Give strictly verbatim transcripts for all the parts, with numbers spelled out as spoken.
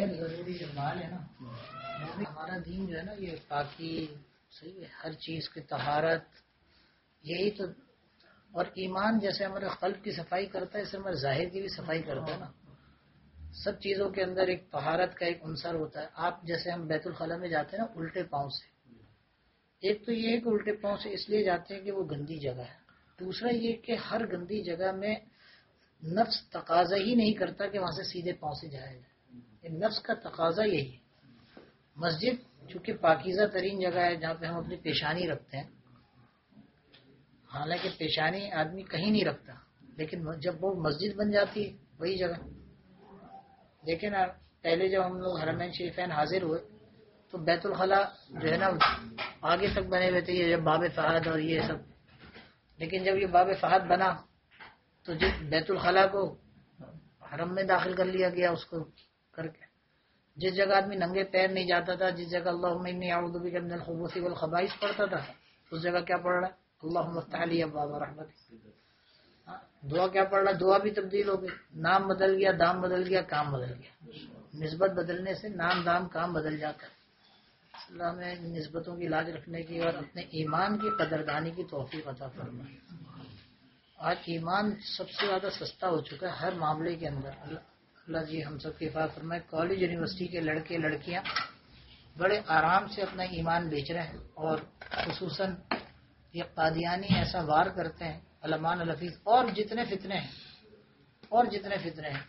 خیر ضروری اقبال ہے نا. ہمارا دین جو ہے نا یہ پاکی صحیح ہے، ہر چیز کی طہارت، یہی تو. اور ایمان جیسے ہمارے قلب کی صفائی کرتا ہے اسے ہمارے ظاہر کی بھی صفائی کرتا ہے نا. سب چیزوں کے اندر ایک طہارت کا ایک عنصر ہوتا ہے. آپ جیسے ہم بیت الخلاء میں جاتے ہیں نا الٹے پاؤں سے، ایک تو یہ ہے کہ الٹے پاؤں سے اس لیے جاتے ہیں کہ وہ گندی جگہ ہے. دوسرا یہ کہ ہر گندی جگہ میں نفس تقاضا ہی نہیں کرتا کہ وہاں سے سیدھے پاؤں سے جایا جائے. نفس کا تقاضا یہی ہے. مسجد چونکہ پاکیزہ ترین جگہ ہے جہاں پہ ہم اپنی پیشانی رکھتے ہیں، حالانکہ پیشانی آدمی کہیں نہیں رکھتا، لیکن جب وہ مسجد بن جاتی ہے وہی جگہ. دیکھیں نا پہلے جب ہم لوگ حرمین شریفین حاضر ہوئے تو بیت الخلاء جو ہے نا آگے تک بنے ہوئے تھے، یہ جب باب فہد اور یہ سب. لیکن جب یہ باب فہد بنا تو جس بیت الخلاء کو حرم میں داخل کر لیا گیا، اس کو کر کے جس جگہ آدمی ننگے پیر نہیں جاتا تھا، جس جگہ اللہم انی اعوذ بک من الخبث والخبائث پڑھتا تھا، اس جگہ کیا پڑھ رہا ہے؟ اللہم افتح لی ابواب رحمتک. دعا کیا پڑھ رہا ہے؟ دعا بھی تبدیل ہو گئی، نام بدل گیا، دام بدل گیا، کام بدل گیا. نسبت بدلنے سے نام دام کام بدل جاتا ہے. اللہ میں نسبتوں کی لاج رکھنے کی اور اپنے ایمان کی قدردانی کی توفیق عطا فرمائے. آج ایمان سب سے زیادہ سستا ہو چکا ہے ہر معاملے کے اندر. اللہ جی ہم سب کی حفاظت فرمائے. کالج یونیورسٹی کے لڑکے لڑکیاں بڑے آرام سے اپنا ایمان بیچ رہے ہیں، اور خصوصاً یہ قادیانی ایسا وار کرتے ہیں علمان الحفیظ، اور جتنے فتنے ہیں اور جتنے فتنے ہیں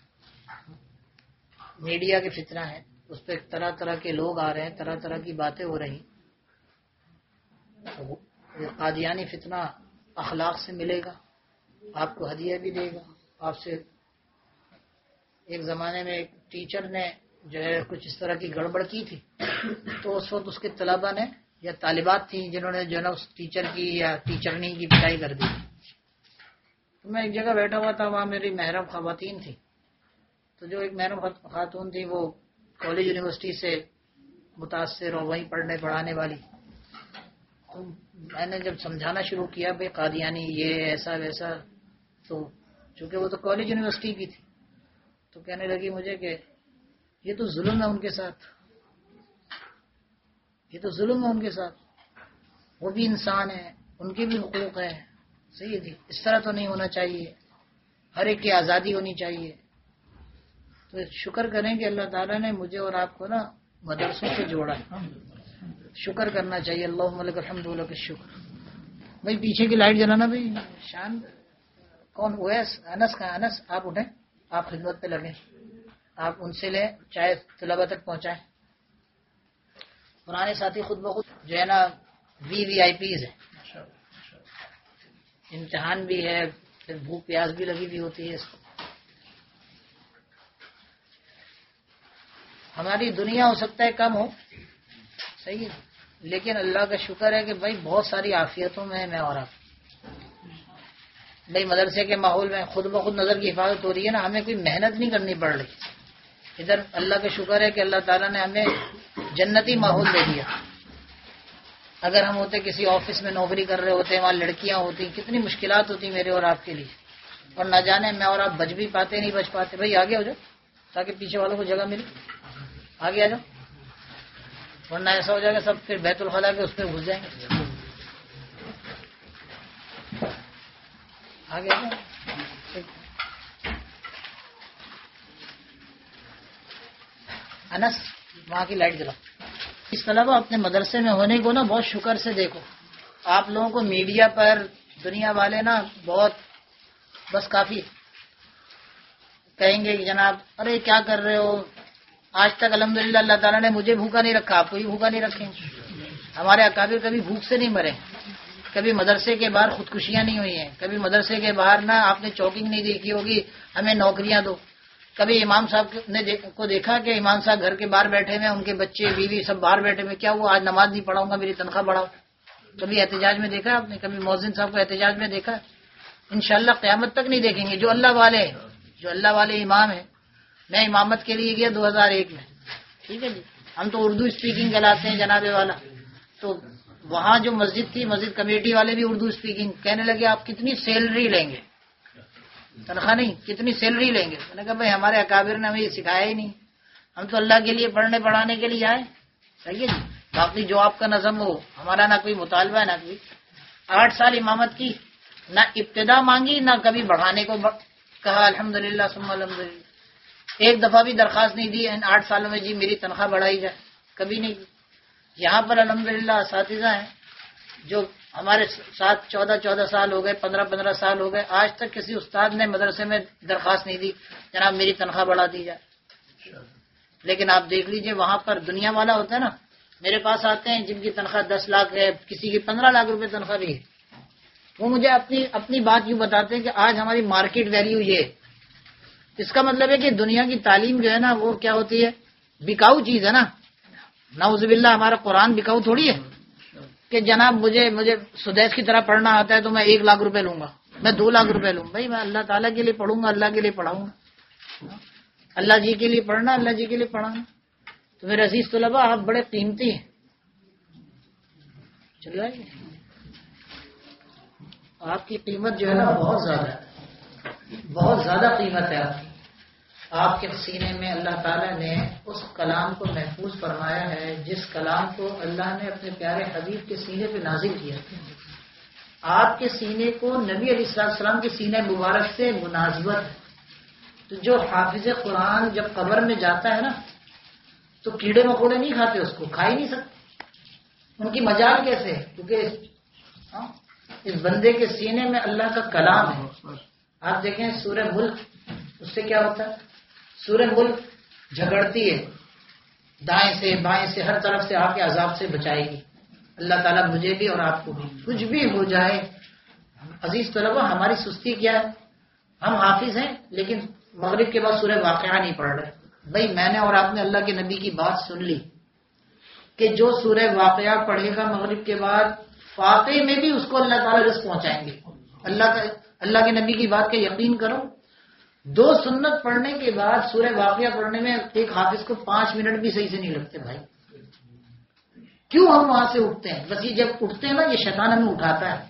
میڈیا کے فتنہ ہیں، اس پہ طرح طرح کے لوگ آ رہے ہیں، طرح طرح کی باتیں ہو رہی. یہ قادیانی فتنہ اخلاق سے ملے گا، آپ کو ہدیہ بھی دے گا. آپ سے ایک زمانے میں ایک ٹیچر نے جو ہے کچھ اس طرح کی گڑبڑ کی تھی، تو اس وقت اس کے طلبہ نے یا طالبات تھیں جنہوں نے جو ہے نا اس ٹیچر کی یا ٹیچرنی کی پٹائی کر دی. تو میں ایک جگہ بیٹھا ہوا تھا، وہاں میری محرم خواتین تھی. تو جو ایک محرم خاتون تھی وہ کالج یونیورسٹی سے متاثر اور وہیں پڑھنے پڑھانے والی. تو میں نے جب سمجھانا شروع کیا بھائی قادیانی یہ ایسا ویسا، تو چونکہ وہ تو کالج یونیورسٹی کی تھی تو کہنے لگی مجھے کہ یہ تو ظلم ہے ان کے ساتھ، یہ تو ظلم ہے ان کے ساتھ، وہ بھی انسان ہیں، ان کے بھی حقوق ہیں. صحیح جی، اس طرح تو نہیں ہونا چاہیے، ہر ایک کی آزادی ہونی چاہیے. تو شکر کریں کہ اللہ تعالیٰ نے مجھے اور آپ کو نا مدرسوں سے جوڑا ہے. شکر کرنا چاہیے. اللہم لک الحمد ولک الشکر. بھائی پیچھے کی لائٹ جلانا. بھائی شان کون اویس انس کا؟ انس آپ اٹھیں، آپ خدمت پہ لگیں، آپ ان سے لیں چاہے طلبہ تک پہنچائیں. پرانے ساتھی خود بخود جو ہے نا وی وی آئی پیز ہیں. امتحان بھی ہے، پھر بھوک پیاس بھی لگی ہوئی ہوتی ہے. اس کو ہماری دنیا ہو سکتا ہے کم ہو، صحیح ہے، لیکن اللہ کا شکر ہے کہ بھائی بہت ساری عافیتوں میں میں اور آپ. بھائی مدرسے کے ماحول میں خود بخود نظر کی حفاظت ہو رہی ہے نا، ہمیں کوئی محنت نہیں کرنی پڑ رہی. ادھر اللہ کا شکر ہے کہ اللہ تعالیٰ نے ہمیں جنتی ماحول دے دیا. اگر ہم ہوتے کسی آفس میں نوکری کر رہے ہوتے، وہاں لڑکیاں ہوتی، کتنی مشکلات ہوتی میرے اور آپ کے لیے. اور نہ جانے میں اور آپ بچ بھی پاتے نہیں بچ پاتے. بھائی آگے ہو جاؤ تاکہ پیچھے والوں کو جگہ ملے. آگے آ جاؤ، ورنہ ایسا ہو جائے گا سب پھر بیت الخلاء کے اس پہ گھس جائیں گے. آگے آ جاؤ. انس وہاں کی لائٹ جلاؤ. اس طلبہ اپنے مدرسے میں ہونے کو نا بہت شکر سے دیکھو. آپ لوگوں کو میڈیا پر دنیا والے نا بہت بس کافی کہیں گے کہ جناب ارے کیا کر رہے ہو. آج تک الحمدللہ اللہ تعالیٰ نے مجھے بھوکا نہیں رکھا، آپ کو بھی بھوکا نہیں رکھیں. ہمارے اکابر کبھی بھوک سے نہیں مرے، کبھی مدرسے کے باہر خودکشیاں نہیں ہوئی ہیں، کبھی مدرسے کے باہر نا آپ نے چوکنگ نہیں دیکھی ہوگی ہمیں نوکریاں دو. کبھی امام صاحب نے کو دیکھا کہ امام صاحب گھر کے باہر بیٹھے ہوئے، ان کے بچے بیوی سب باہر بیٹھے ہوئے، کیا وہ آج نماز نہیں پڑھاؤں گا میری تنخواہ بڑھاؤ. کبھی احتجاج میں دیکھا آپ نے؟ کبھی مؤذن صاحب کو احتجاج میں دیکھا؟ انشاءاللہ قیامت تک نہیں دیکھیں گے. جو اللہ والے ہیں، جو اللہ والے امام ہیں. میں امامت کے لیے گیا دو ہزار ایک میں، ٹھیک ہے جی، ہم تو اردو اسپیکنگ کہلاتے ہیں جناب والا. تو وہاں جو مسجد تھی، مسجد کمیٹی والے بھی اردو اسپیکنگ. کہنے لگے آپ کتنی سیلری لیں گے؟ تنخواہ نہیں، کتنی سیلری لیں گے؟ میں نے کہا بھائی ہمارے اکابر نے ہمیں یہ سکھایا ہی نہیں. ہم تو اللہ کے لیے پڑھنے پڑھانے کے لیے آئے. صحیح ہے جی. باقی جو آپ کا نظم ہو، ہمارا نہ کوئی مطالبہ ہے نہ کوئی. آٹھ سال امامت کی، نہ ابتدا مانگی نہ کبھی بڑھانے کو کہا. الحمدللہ ثم الحمدللہ. ایک دفعہ بھی درخواست نہیں دی ان آٹھ سالوں میں جی میری تنخواہ بڑھائی جائے، کبھی نہیں. یہاں پر الحمدللہ اساتذہ ہیں جو ہمارے ساتھ چودہ چودہ سال ہو گئے، پندرہ پندرہ سال ہو گئے، آج تک کسی استاد نے مدرسے میں درخواست نہیں دی جناب میری تنخواہ بڑھا دی جائے. لیکن آپ دیکھ لیجئے وہاں پر دنیا والا ہوتا ہے نا، میرے پاس آتے ہیں جن کی تنخواہ دس لاکھ ہے، کسی کی پندرہ لاکھ روپے تنخواہ بھی ہے. وہ مجھے اپنی اپنی بات یوں بتاتے ہیں کہ آج ہماری مارکیٹ ویلیو یہ ہے. اس کا مطلب ہے کہ دنیا کی تعلیم جو ہے نا وہ کیا ہوتی ہے، بکاؤ چیز ہے نا. نعوذ باللہ ہمارا قرآن بکاؤ تھوڑی ہے کہ جناب مجھے مجھے سدیس کی طرح پڑھنا آتا ہے تو میں ایک لاکھ روپے لوں گا، میں دو لاکھ روپے لوں. بھائی میں اللہ تعالیٰ کے لیے پڑھوں گا، اللہ کے لیے پڑھاؤں گا. اللہ جی کے لیے پڑھنا، اللہ جی کے لیے پڑھانا. تو میرے عزیز طلباء آپ بڑے قیمتی ہیں. چل رہا ہے آپ کی قیمت جو ہے نا بہت زیادہ ہے، بہت زیادہ قیمت ہے آپ کی. آپ کے سینے میں اللہ تعالیٰ نے اس کلام کو محفوظ فرمایا ہے جس کلام کو اللہ نے اپنے پیارے حبیب کے سینے پہ نازل کیا. آپ کے سینے کو نبی علیہ الصلوۃ والسلام کے سینے مبارک سے مناسبت ہے. تو جو حافظ قرآن جب قبر میں جاتا ہے نا تو کیڑے مکوڑے نہیں کھاتے، اس کو کھا ہی نہیں سکتے. ان کی مجال کیسے ہے؟ کیونکہ اس بندے کے سینے میں اللہ کا کلام ہے. آپ دیکھیں سورہ ملک، اس سے کیا ہوتا ہے؟ سورہ ملک جھگڑتی ہے دائیں سے بائیں سے، ہر طرف سے آپ کے عذاب سے بچائے گی. اللہ تعالیٰ مجھے بھی اور آپ کو بھی. کچھ بھی ہو جائے عزیز طلبہ ہماری سستی کیا ہے، ہم حافظ ہیں لیکن مغرب کے بعد سورہ واقعہ نہیں پڑھ رہے. بھائی میں نے اور آپ نے اللہ کے نبی کی بات سن لی کہ جو سورہ واقعہ پڑھے گا مغرب کے بعد واقعے میں بھی اس کو اللہ تعالیٰ رزق پہنچائیں گے. اللہ کا اللہ کے نبی کی بات کا یقین کرو. دو سنت پڑھنے کے بعد سورہ واقعہ پڑھنے میں ایک حافظ کو پانچ منٹ بھی صحیح سے نہیں لگتے. بھائی کیوں ہم وہاں سے اٹھتے ہیں؟ بس یہ جب اٹھتے ہیں نا یہ شیطان ہمیں اٹھاتا ہے.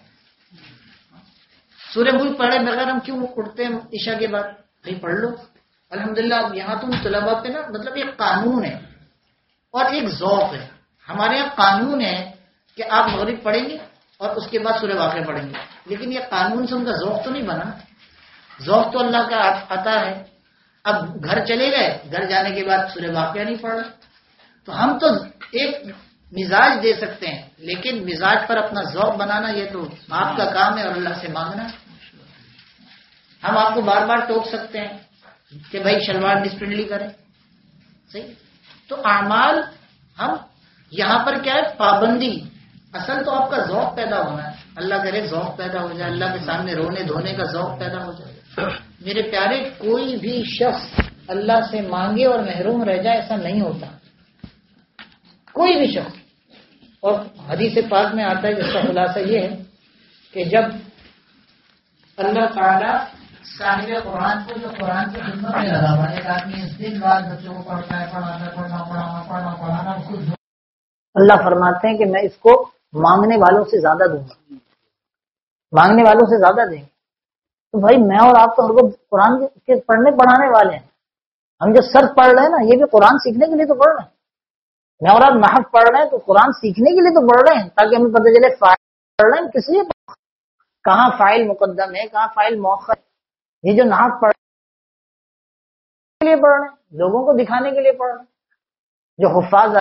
سورہ ملک پڑھے بغیر ہم کیوں اٹھتے ہیں عشاء کے بعد؟ بھائی پڑھ لو. الحمدللہ اب یہاں تم طلباء پہ نا مطلب ایک قانون ہے اور ایک ذوق ہے. ہمارے یہاں قانون ہے کہ آپ مغرب پڑھیں گے اور اس کے بعد سورہ واقعہ پڑھیں گے، لیکن یہ قانون سے ان کا ذوق تو نہیں بنا. ذوق تو اللہ کا عطا ہے. اب گھر چلے گئے، گھر جانے کے بعد سورہ واقعہ نہیں پڑھ رہے. تو ہم تو ایک مزاج دے سکتے ہیں لیکن مزاج پر اپنا ذوق بنانا یہ تو آپ کا کام ہے اور اللہ سے مانگنا. ہم آپ کو بار بار ٹوک سکتے ہیں کہ بھائی شلوار ڈسپلنلی کریں، صحیح. تو اعمال ہم یہاں پر کیا ہے پابندی، اصل تو آپ کا ذوق پیدا ہونا ہے. اللہ کرے ذوق پیدا ہو جائے، اللہ کے سامنے رونے دھونے کا ذوق پیدا ہو جائے. میرے پیارے کوئی بھی شخص اللہ سے مانگے اور محروم رہ جائے ایسا نہیں ہوتا، کوئی بھی شخص. اور حدیث پاک میں آتا ہے جس کا خلاصہ یہ ہے کہ جب اللہ تعالیٰ صاحب قرآن کو جو قرآن کی خدمت میں لگا ہوا ایک آدمی اس دن بعد بچوں کو پڑھتا ہے پڑھاتا ہے پڑھنا پڑھانا پڑھنا پڑھانا خود اللہ فرماتے ہیں کہ میں اس کو مانگنے والوں سے زیادہ دوں گا، مانگنے والوں سے زیادہ دیں گے. تو بھائی میں اور آپ تو ہر وقت قرآن کے پڑھنے پڑھانے والے ہیں. ہم جو صرف پڑھ رہے ہیں نا یہ بھی قرآن سیکھنے کے لیے تو پڑھ رہے ہیں. میں اور آپ نحو پڑھ رہے ہیں تو قرآن سیکھنے کے لیے تو پڑھ رہے ہیں تاکہ ہمیں پتہ چلے فاعل پڑھ رہے ہیں کس لیے، کہاں فاعل مقدم ہے کہاں فاعل مؤخر. یہ جو نحو پڑھ کے لیے پڑھ رہے ہیں، لوگوں کو دکھانے کے لیے پڑھ رہے ہیں. جو حفاظ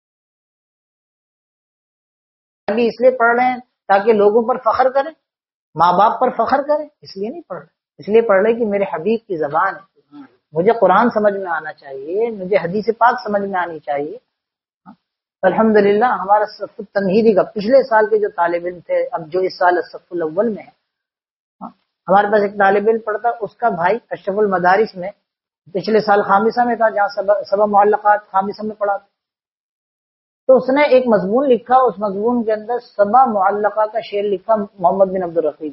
بھی اس لیے پڑھ رہے ہیں تاکہ لوگوں پر فخر کریں، ماں باپ پر فخر کریں، اس لیے نہیں پڑھ رہے. اس لیے پڑھ رہے کہ میرے حبیب کی زبان ہے، مجھے قرآن سمجھ میں آنا چاہیے، مجھے حدیث پاک سمجھ میں آنی چاہیے. الحمدللہ ہمارا صف تمہیدی کا پچھلے سال کے جو طالب علم تھے اب جو اس سال صف الاول میں ہے، ہمارے پاس ایک طالب علم پڑھتا، اس کا بھائی اشرف المدارس میں پچھلے سال خامسہ میں تھا جہاں سبا معلقات خامسہ میں پڑھا. تو اس نے ایک مضمون لکھا، اس مضمون کے اندر سبا معلقہ کا شعر لکھا محمد بن عبد الرقیب.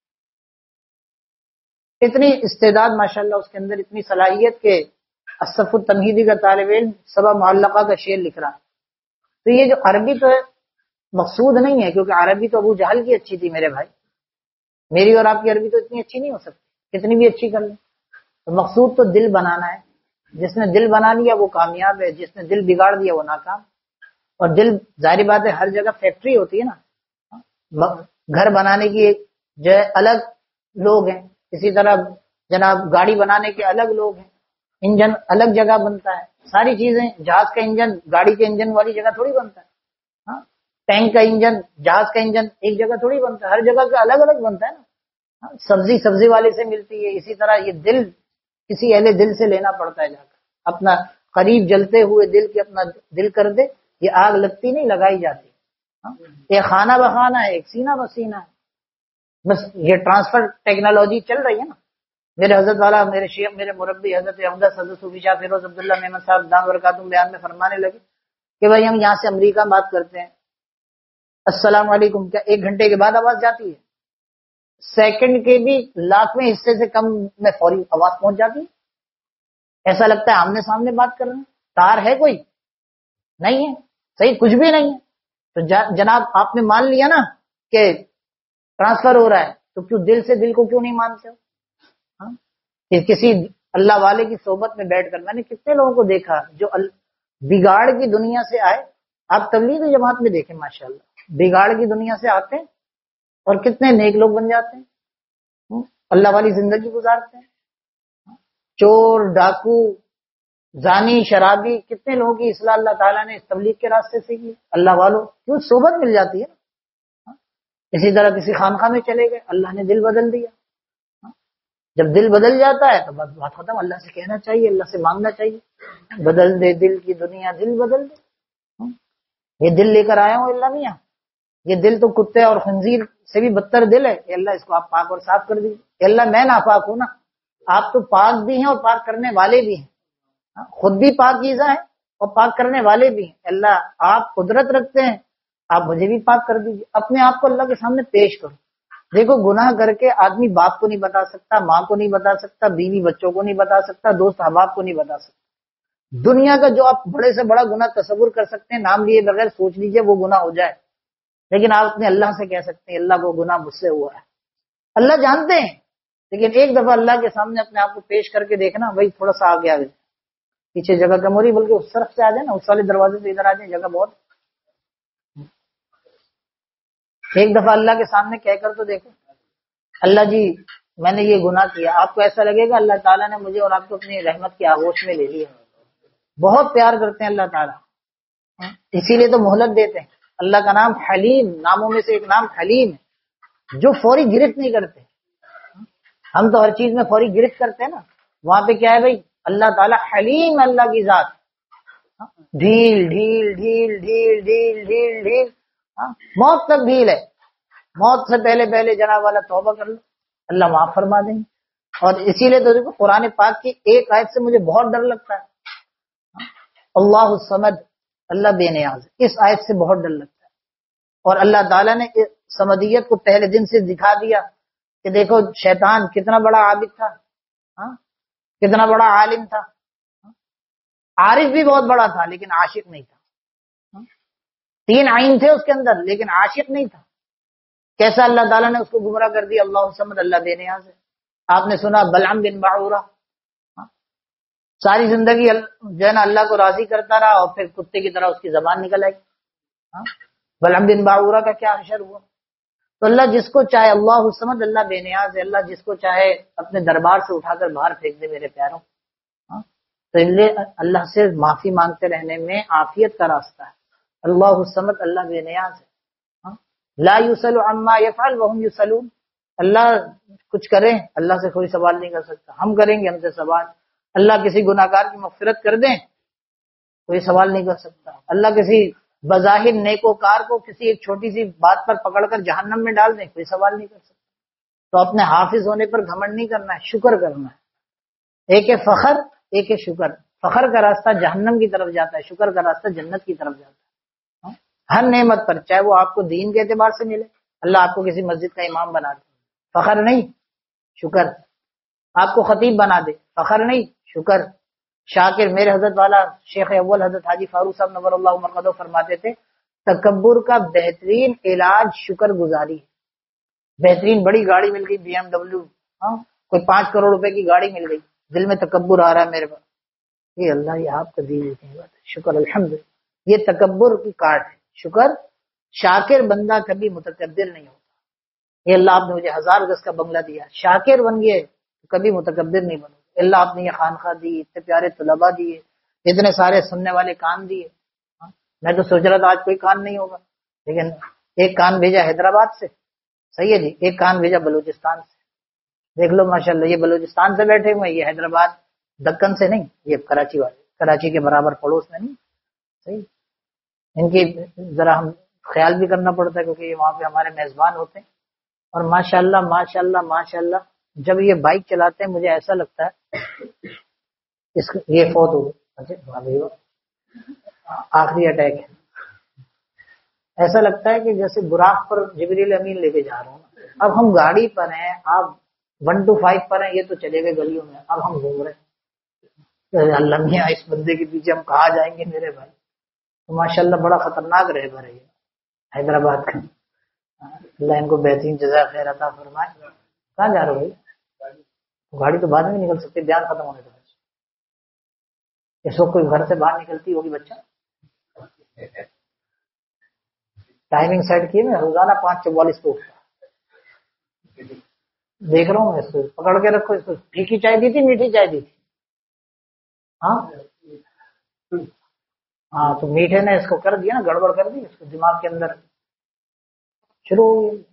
اتنی استعداد ماشاءاللہ اس کے اندر، اتنی صلاحیت کہ الصف التمہیدی کا طالب علم سبا معلقہ کا شعر لکھ رہا. تو یہ جو عربی تو مقصود نہیں ہے کیونکہ عربی تو ابو جہل کی اچھی تھی میرے بھائی، میری اور آپ کی عربی تو اتنی اچھی نہیں ہو سکتی کتنی بھی اچھی کر لیں. تو مقصود تو دل بنانا ہے، جس نے دل بنا لیا وہ کامیاب ہے، جس نے دل بگاڑ دیا وہ ناکام۔ اور دل ظاہری بات ہے ہر جگہ فیکٹری ہوتی ہے نا، گھر بنانے کی جو ہے الگ لوگ ہیں، اسی طرح جناب گاڑی بنانے کے الگ لوگ ہیں، انجن الگ جگہ بنتا ہے، ساری چیزیں، جہاز کا انجن گاڑی کے انجن والی جگہ تھوڑی بنتا ہے، ہاں ٹینک کا انجن، جہاز کا انجن ایک جگہ تھوڑی بنتا ہے، ہر جگہ کا الگ الگ بنتا ہے نا، سبزی سبزی والے سے ملتی ہے، اسی طرح یہ دل کسی اہل دل سے لینا پڑتا ہے، جا کر اپنا قریب جلتے ہوئے دل کے اپنا دل کر دے، یہ آگ لگتی نہیں لگائی جاتی، یہ خانہ بخانہ ہے، ایک سینہ بسینہ ہے، بس یہ ٹرانسفر ٹیکنالوجی چل رہی ہے نا۔ میرے حضرت والا میرے شیخ میرے مربی حضرت احمد حضرت صوفی شاہ فیروز عبداللہ محمد صاحب دام برکاتہم بیان میں فرمانے لگے کہ بھائی ہم یہاں سے امریکہ بات کرتے ہیں، السلام علیکم، کیا ایک گھنٹے کے بعد آواز جاتی ہے؟ سیکنڈ کے بھی لاکھویں حصے سے کم میں فوری آواز پہنچ جاتی ہے، ایسا لگتا ہے آمنے سامنے بات کر رہے ہیں، تار ہے کوئی نہیں ہے، صحیح کچھ بھی نہیں ہے۔ تو جناب آپ نے مان لیا نا کہ ٹرانسفر ہو رہا ہے، تو کیوں دل سے دل کو کیوں نہیں مانتے ہو؟ ہاں کہ کسی اللہ والے کی صحبت میں بیٹھ کر میں نے کتنے لوگوں کو دیکھا جو بگاڑ کی دنیا سے آئے، آپ تبلیغی جماعت میں دیکھیں ماشاءاللہ، بگاڑ کی دنیا سے آتے ہیں اور کتنے نیک لوگ بن جاتے ہیں، اللہ والی زندگی گزارتے ہیں۔ چور ڈاکو زانی شرابی کتنے لوگوں کی اصلاح اللہ تعالیٰ نے اس تبلیغ کے راستے سے کی، اللہ والوں کیوں صحبت مل جاتی ہے۔ اسی طرح کسی خانقاہ میں چلے گئے، اللہ نے دل بدل دیا، جب دل بدل جاتا ہے تو بس بات ختم، اللہ سے کہنا چاہیے، اللہ سے مانگنا چاہیے، بدل دے دل کی دنیا، دل بدل دے، یہ دل لے کر آیا ہوں اللہ میاں، یہ دل تو کتے اور خنزیر سے بھی بدتر دل ہے، اے اللہ اس کو آپ پاک اور صاف کر دیجیے، اے اللہ میں ناپاک ہوں نا، آپ تو پاک بھی ہیں اور پاک کرنے والے بھی ہیں، خود بھی پاکیزہ ہیں اور پاک کرنے والے بھی ہیں، اللہ آپ قدرت رکھتے ہیں، آپ مجھے بھی پاک کر دیجیے، اپنے آپ کو اللہ کے سامنے پیش کرو۔ دیکھو گناہ کر کے آدمی باپ کو نہیں بتا سکتا، ماں کو نہیں بتا سکتا، بیوی بچوں کو نہیں بتا سکتا، دوست احباب کو نہیں بتا سکتا، دنیا کا جو آپ بڑے سے بڑا گناہ تصور کر سکتے ہیں نام لیے بغیر سوچ لیجئے وہ گناہ ہو جائے، لیکن آپ اپنے اللہ سے کہہ سکتے ہیں اللہ وہ گناہ مجھ سے ہوا ہے، اللہ جانتے ہیں، لیکن ایک دفعہ اللہ کے سامنے اپنے آپ کو پیش کر کے دیکھنا، بھائی تھوڑا سا آگے آ جائے، پیچھے جگہ کم ہو رہی، بلکہ اس طرف سے آ جائے نا، اس والے دروازے سے ادھر آ جائیں، جگہ بہت، ایک دفعہ اللہ کے سامنے کہہ کر تو دیکھو، اللہ جی میں نے یہ گناہ کیا، آپ کو ایسا لگے گا اللہ تعالیٰ نے مجھے اور آپ کو اپنی رحمت کی آغوش میں لے لیا، بہت پیار کرتے ہیں اللہ تعالیٰ، اسی لیے تو مہلت دیتے ہیں۔ اللہ کا نام حلیم، ناموں میں سے ایک نام حلیم ہے، جو فوری گرفت نہیں کرتے، ہم تو ہر چیز میں فوری گرفت کرتے ہیں نا، وہاں پہ کیا ہے بھائی اللہ تعالیٰ حلیم، اللہ کی ذات ڈھیل ڈھیل ڈھیل ڈھیل ڈھیل ڈھیل ڈھیل، موت تک ڈھیل ہے، موت سے پہلے پہلے جناب والا توبہ کر لو اللہ معاف فرما دیں گے۔ اور اسی لیے تو دیکھو قرآن پاک کی ایک آیت سے مجھے بہت ڈر لگتا ہے، اللہ الصمد، اللہ بے نیاز، اس آیت سے بہت ڈر لگتا ہے، اور اللہ تعالیٰ نے صمدیت کو پہلے دن سے دکھا دیا کہ دیکھو شیطان کتنا بڑا عابد تھا، کتنا بڑا عالم تھا، عارف بھی بہت بڑا تھا لیکن عاشق نہیں تھا، تین عین تھے اس کے اندر لیکن عاشق نہیں تھا، کیسا اللہ تعالیٰ نے اس کو گمراہ کر دیا، اللہ الصمد، اللہ بے نیاز ہے۔ آپ نے سنا بلعم بن باعورہ، ساری زندگی جو ہے نا اللہ کو راضی کرتا رہا اور پھر کتے کی طرح اس کی زبان نکل آئی، بلعم بن باعورہ کا کیا حشر ہوا۔ تو اللہ جس کو چاہے، اللہ الصمد، اللہ بے نیاز ہے، اللہ جس کو چاہے اپنے دربار سے اٹھا کر باہر پھینک دے میرے پیاروں، تو اللہ سے معافی مانگتے رہنے میں عافیت کا راستہ ہے، اللہ الصمد، اللہ بے نیاز ہے، لا یسأل عما یفعل وهم یسألون، اللہ کچھ کریں اللہ سے کوئی سوال نہیں کر سکتا، ہم کریں گے ہم سے سوال، اللہ کسی گناہ گار کی مغفرت کر دیں کوئی سوال نہیں کر سکتا، اللہ کسی بظاہر نیکوکار کو کسی ایک چھوٹی سی بات پر پکڑ کر جہنم میں ڈال دیں کوئی سوال نہیں کر سکتا۔ تو اپنے حافظ ہونے پر گھمنڈ نہیں کرنا ہے، شکر کرنا ہے، ایک ہے فخر ایک ہے شکر، فخر کا راستہ جہنم کی طرف جاتا ہے، شکر کا راستہ جنت کی طرف جاتا ہے، ہر نعمت پر، چاہے وہ آپ کو دین کے اعتبار سے ملے، اللہ آپ کو کسی مسجد کا امام بنا دے، فخر نہیں شکر، آپ کو خطیب بنا دے، فخر نہیں شکر، شاکر۔ میرے حضرت والا شیخ اول حضرت حاجی فاروق صاحب نور اللہ مرقدہ فرماتے تھے تکبر کا بہترین علاج شکر گزاری ہے، بہترین بڑی گاڑی مل گئی بی ایم ڈبلیو، ہاں کوئی پانچ کروڑ روپے کی گاڑی مل گئی، دل میں تکبر آ رہا ہے میرے پاس، یہ اللہ یہ آپ کا دی ہوئی نعمت ہے، شکر الحمد، یہ تکبر کی کاٹ ہے۔ شکر، شاکر بندہ کبھی متکبر نہیں ہوتا۔ یہ اللہ آپ نے مجھے ہزار گز کا بنگلہ دیا، شاکر بن گئے تو کبھی متکبر نہیں بنو۔ اللہ آپ نے یہ خانقاہ دی، اتنے پیارے طلباء دیے، اتنے سارے سننے والے کان دیے۔ میں تو سوچ رہا تھا آج کوئی کان نہیں ہوگا، لیکن ایک کان بھیجا حیدرآباد سے، صحیح ہے جی، ایک کان بھیجا بلوچستان سے۔ دیکھ لو ماشاءاللہ، یہ بلوچستان سے بیٹھے ہوئے، یہ حیدرآباد دکن سے نہیں، یہ کراچی والے، کراچی کے برابر پڑوس میں نہیں، صحیح۔ ان کی ذرا ہم خیال بھی کرنا پڑتا ہے کیونکہ یہ وہاں پہ ہمارے میزبان ہوتے ہیں۔ اور ماشاءاللہ ماشاءاللہ ماشاءاللہ جب یہ بائک چلاتے ہیں مجھے ایسا لگتا ہے اس یہ فوت ہو گئے، آخری اٹیک ہے، ایسا لگتا ہے کہ جیسے براق پر جبریل امین لے کے جا رہا ہوں۔ اب ہم گاڑی پر ہیں، آپ ون ٹو فائیو پر ہیں، یہ تو چلے گئے گلیوں میں، اب ہم گھوم رہے ہیں۔ اللہ میاں اس بندے کے پیچھے ہم کہاں جائیں گے میرے بھائی؟ تو ماشاءاللہ بڑا خطرناک رہے گا یہ حیدرآباد کا۔ اللہ ان کو بہترین جزائے خیر عطا فرمائے۔ کہاں جا رہے ہو بھائی؟ گاڑی تو بعد میں نکل سکتی، بیان ختم ہونے کے بعد۔ اس وقت کوئی گھر سے باہر نکلتی ہوگی بچہ؟ ٹائمنگ سیٹ کیے میں روزانہ پانچ چوالیس پہ اٹھتا، دیکھ رہا ہوں میں اس کو، پکڑ کے رکھو اس کو۔ پھیکی چائے دی تھی میٹھی چائے دی تھی؟ ہاں ہاں تو میٹھے نے اس کو کر دیا نا، گڑبڑ کر دی اس کو دماغ کے اندر، شروع ہو گئی۔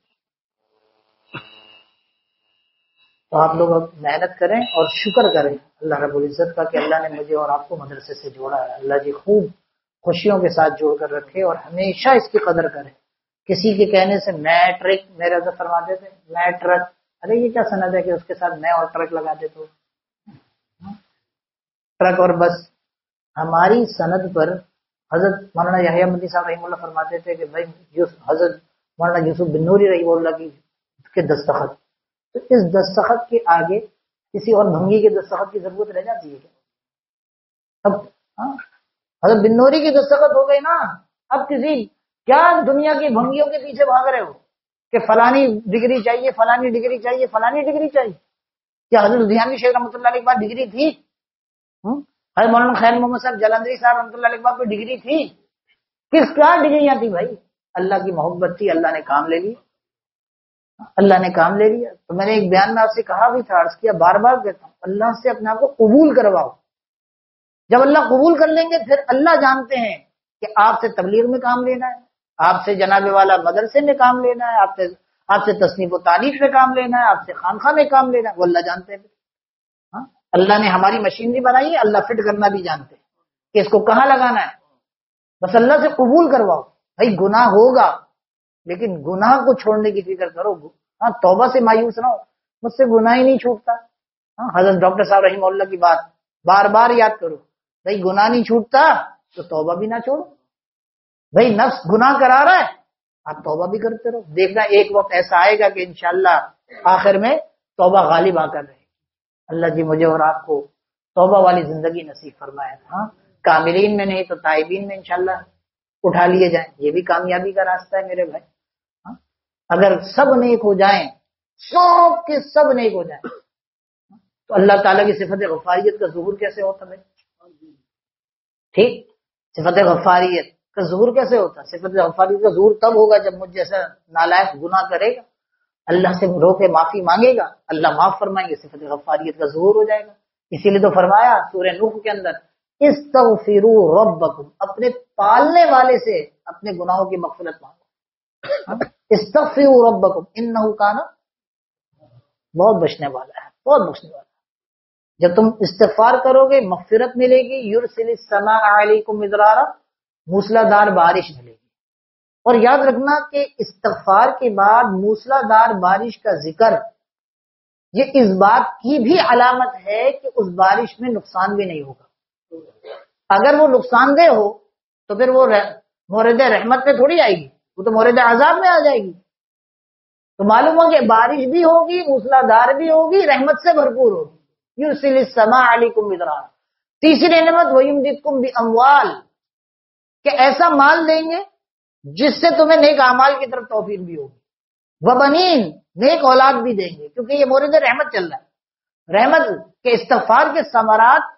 تو آپ لوگ محنت کریں اور شکر کریں اللہ رب العزت کا کہ اللہ نے مجھے اور آپ کو مدرسے سے جوڑا ہے۔ اللہ جی خوب خوشیوں کے ساتھ جوڑ کر رکھے اور ہمیشہ اس کی قدر کریں۔ کسی کے کہنے سے میں ٹرک، میرے حضرت فرماتے تھے میں ٹرک، ارے یہ کیا سند ہے کہ اس کے ساتھ میں اور ٹرک لگا دے؟ تو ٹرک اور بس، ہماری سند پر حضرت مولانا یحییٰ مدنی صاحب رحمہ اللہ فرماتے تھے کہ بھائی حضرت مولانا یوسف بن نوری رحمہ اللہ کی کے دستخط، تو اس دستخط کے آگے کسی اور بھنگی کے دستخط کی ضرورت رہ جاتی ہے کیا؟ اب حضرت بن نوری کی دستخط ہو گئی نا، اب کسی کیا دنیا کی بھنگیوں کے پیچھے بھاگ رہے ہو کہ فلانی ڈگری چاہیے، فلانی ڈگری چاہیے، فلانی ڈگری چاہیے؟ کیا حضرت لدھیانوی شیخ رحمۃ اللہ علیہ کے پاس ڈگری تھی؟ حضرت مولانا خیر محمد صاحب جلندری صاحب رحمۃ اللہ علیہ کے پاس کوئی ڈگری تھی؟ کس کیا ڈگریاں تھی بھائی؟ اللہ کی محبت تھی، اللہ نے کام لے لیا، اللہ نے کام لے لیا۔ تو میں نے ایک بیان میں آپ سے کہا بھی تھا، عرض کیا، بار بار کہتا ہوں، اللہ سے اپنے آپ کو قبول کرواؤ۔ جب اللہ قبول کر لیں گے پھر اللہ جانتے ہیں کہ آپ سے تبلیغ میں کام لینا ہے، آپ سے جناب والا مدرسے میں کام لینا ہے، آپ سے آپ سے تصنیف و تعلیف میں کام لینا ہے، آپ سے خانخواہ میں کام لینا ہے، وہ اللہ جانتے ہیں۔ ہاں اللہ نے ہماری مشینری بنائی ہے، اللہ فٹ کرنا بھی جانتے ہیں کہ اس کو کہاں لگانا ہے، بس اللہ سے قبول کرواؤ۔ بھائی گناہ ہوگا لیکن گناہ کو چھوڑنے کی فکر کرو، ہاں توبہ سے مایوس نہ ہو، مجھ سے گناہ ہی نہیں چھوٹتا۔ ہاں حضرت ڈاکٹر صاحب رحمہ اللہ کی بات بار بار یاد کرو، بھائی گناہ نہیں چھوٹتا تو توبہ بھی نہ چھوڑو۔ بھائی نفس گناہ کرا رہا ہے، آپ توبہ بھی کرتے رہو، دیکھنا ایک وقت ایسا آئے گا کہ انشاءاللہ آخر میں توبہ غالب آ کر رہے گی۔ اللہ جی مجھے اور آپ کو توبہ والی زندگی نصیب فرمائے۔ ہاں کاملین میں نہیں تو تائبین میں انشاءاللہ اٹھا لیے جائیں، یہ بھی کامیابی کا راستہ ہے میرے بھائی۔ ہاں اگر سب نیک ہو جائیں، سب کے سب نیک ہو جائیں، تو اللہ تعالیٰ کی صفت غفاریت کا ظہور کیسے ہوتا بھائی؟ ٹھیک، صفت غفاریت کا ظہور کیسے ہوتا؟ صفت غفاریت کا ظہور تب ہوگا جب مجھ جیسا نالائق گناہ کرے گا، اللہ سے رو کے معافی مانگے گا، اللہ معاف فرمائیں گے، صفت غفاریت کا ظہور ہو جائے گا۔ اسی لیے تو فرمایا سورہ نوح کے اندر، استغفروا ربکم، اپنے پالنے والے سے اپنے گناہوں کی مغفرت مانگو۔ استغفروا ربکم انہ کان، بہت بخشنے والا ہے، بہت بخشنے والا ہے۔ جب تم استغفار کرو گے مغفرت ملے گی، یرسل السماء علیکم مدرارا، موسلا دار بارش ملے گی۔ اور یاد رکھنا کہ استغفار کے بعد موسلا دار بارش کا ذکر یہ اس بات کی بھی علامت ہے کہ اس بارش میں نقصان بھی نہیں ہوگا۔ اگر وہ نقصان دہ ہو تو پھر وہ مورد رحمت میں تھوڑی آئے گی، وہ تو مورد عذاب میں آ جائے گی۔ تو معلوم ہو کہ بارش بھی ہوگی، موسلا دار بھی ہوگی، رحمت سے بھرپور ہوگی۔ یرسل السماء علیکم مدرارا۔ تیسری نعمت وَيُمْدِدْكُمْ بِأَمْوَالٍ، کہ ایسا مال دیں گے جس سے تمہیں نیک اعمال کی طرف توفیق بھی ہوگی، وَبَنِينَ، نیک اولاد بھی دیں گے، کیونکہ یہ مورد رحمت چل رہا ہے۔ رحمت کے استغفار کے ثمرات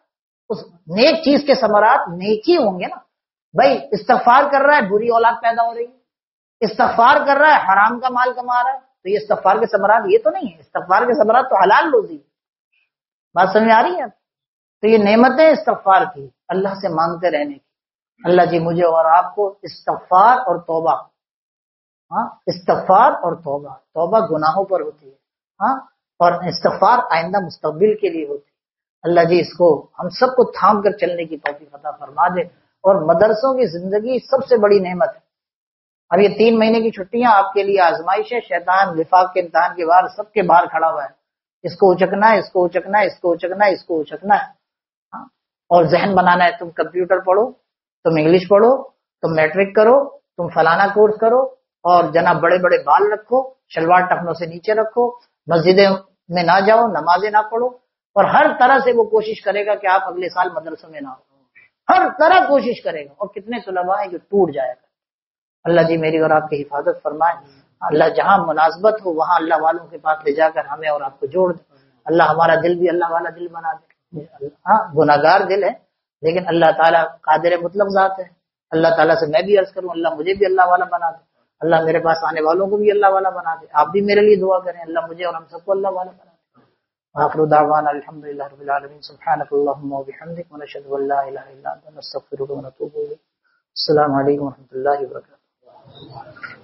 اس نیک چیز کے ثمرات نیکی ہوں گے نا. بھائی استغفار کر رہا ہے بری اولاد پیدا ہو رہی ہے، استغفار کر رہا ہے حرام کا مال کما رہا ہے، تو یہ استغفار کے ثمرات یہ تو نہیں ہے. استغفار کے ثمرات تو حلال روزی. بات سمجھ آ رہی ہے؟ تو یہ نعمتیں استغفار کی، اللہ سے مانگتے رہنے کی. اللہ جی مجھے اور آپ کو استغفار اور توبہ، ہاں استغفار اور توبہ، توبہ گناہوں پر ہوتی ہے، ہاں اور استغفار آئندہ مستقبل کے لیے ہوتی ہے. اللہ جی اس کو ہم سب کو تھام کر چلنے کی توفیق عطا فرما دے. اور مدرسوں کی زندگی سب سے بڑی نعمت ہے. اب یہ تین مہینے کی چھٹیاں آپ کے لیے آزمائش ہے. شیطان وفاق کے امتحان کے باہر سب کے باہر کھڑا ہوا ہے. اس کو اچکنا ہے، اس کو اچکنا ہے، اس کو اچکنا ہے، اس کو اچکنا ہے، ہاں اور ذہن بنانا ہے. تم کمپیوٹر پڑھو، تم انگلش پڑھو، تم میٹرک کرو، تم فلانا کورس کرو، اور جناب بڑے بڑے بال رکھو، شلوار ٹخنوں سے نیچے رکھو، مسجدیں میں نہ جاؤ، نمازیں نہ پڑھو. اور ہر طرح سے وہ کوشش کرے گا کہ آپ اگلے سال مدرسوں میں نہ ہو. ہر طرح کوشش کرے گا. اور کتنے طلباء ہیں جو ٹوٹ جائے گا. اللہ جی میری اور آپ کی حفاظت فرمائے. اللہ جہاں مناسبت ہو وہاں اللہ والوں کے پاس لے جا کر ہمیں اور آپ کو جوڑ دے. اللہ ہمارا دل بھی اللہ والا دل بنا دے. ہاں گناہ گار دل ہے لیکن اللہ تعالیٰ قادر مطلق ذات ہے. اللہ تعالیٰ سے میں بھی عرض کروں اللہ مجھے بھی اللہ والا بنا دے. اللہ میرے پاس آنے والوں کو بھی اللہ والا بنا دے. آپ بھی میرے لیے دعا کریں اللہ مجھے اور ہم سب کو اللہ والا بنا دے. آخر دعوانا الحمدللہ رب العالمین. سبحانک اللہم و بحمدک ونشہد ان لا الہ الا انت نستغفرک ونتوب الیک. السلام علیکم و رحمۃ اللہ وبرکاتہ.